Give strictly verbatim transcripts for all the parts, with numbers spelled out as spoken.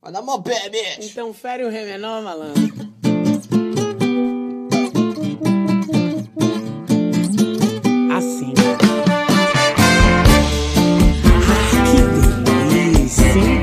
Vai dar mó pé, bicho. Então fere o ré menor, malandro. Assim. Ah, que delícia, hein?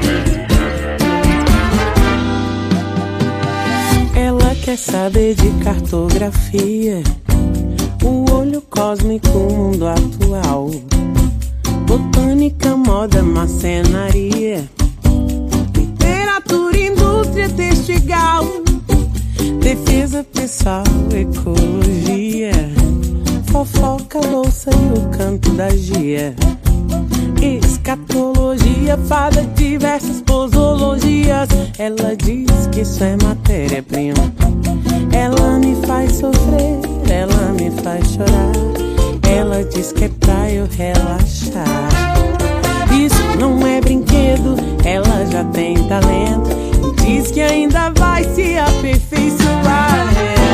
Ela quer saber de cartografia, o olho cósmico, o mundo atual, botânica, moda, marcenaria, literatura, indústria textil, defesa pessoal, ecologia, fofoca, bolsa e o canto da gia, escatologia, fada, diversas posologias. Ela diz que isso é matéria-prima. Ela me faz sofrer, ela me faz chorar. Ela diz que é pra eu relaxar. Isso não é brinquedo, ela já tem talento. Diz que ainda vai se aperfeiçoar.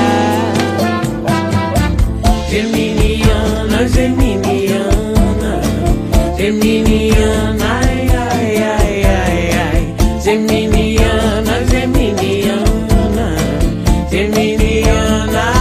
Geminiana, geminiana, geminiana, ai, ai, ai, ai, ai. Geminiana, geminiana, geminiana.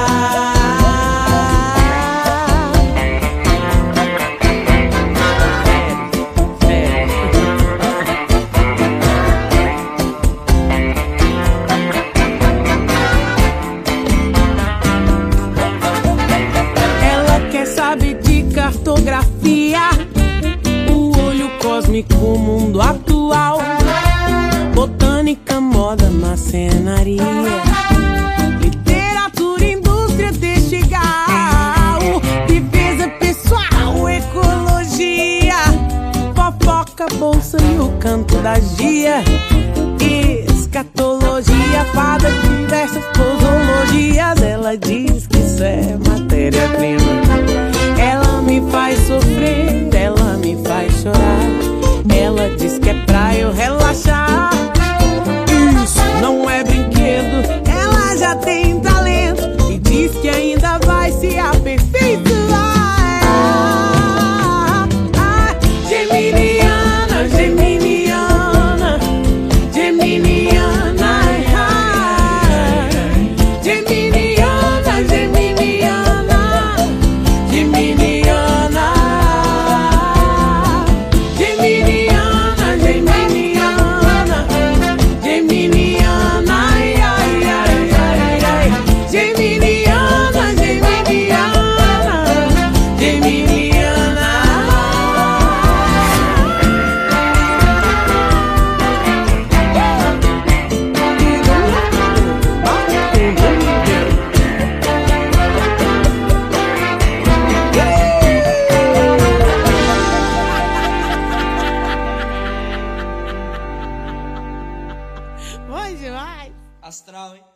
Ela quer saber de cartografia, o olho cósmico, o mundo atual, botânica, moda, marcenaria, literatura, indústria textil, defesa pessoal, ecologia, fofoca, bolsa e o canto da gia, escatologia, fada, diversas posologias. Ela diz que isso é matéria-prima. Ela me faz sofrer, ela me faz chorar. Ela diz que é pra eu relaxar. Isso não é brinquedo, ela já tem talento e diz que ainda vai se aperfeiçoar. Geminiana, geminiana, geminiana, geminiana, geminiana, geminiana, geminiana, geminiana, geminiana, ai, ai, ai, ai, ai. Geminiana, geminiana, geminiana. Bom demais. Astral, hein?